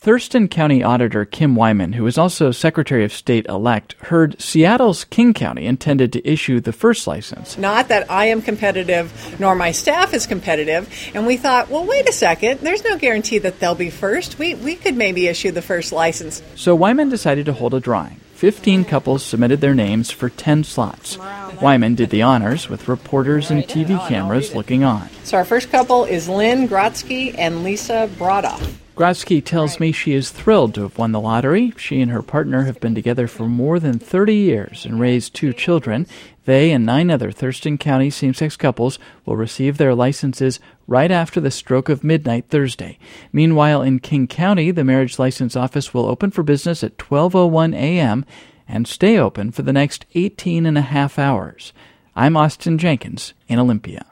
Thurston County Auditor Kim Wyman, who is also Secretary of State-elect, heard Seattle's King County intended to issue the first license. Not that I am competitive, nor my staff is competitive, and we thought, well, wait a second, there's no guarantee that they'll be first. We could maybe issue the first license. So Wyman decided to hold a drawing. 15 couples submitted their names for 10 slots. Wyman did the honors with reporters and TV cameras looking on. So our first couple is Lynn Grotsky and Lisa Brodoff. Grotsky tells me she is thrilled to have won the lottery. She and her partner have been together for more than 30 years and raised 2 children. They and 9 other Thurston County same-sex couples will receive their licenses right after the stroke of midnight Thursday. Meanwhile, in King County, the marriage license office will open for business at 12:01 a.m. and stay open for the next 18 and a half hours. I'm Austin Jenkins in Olympia.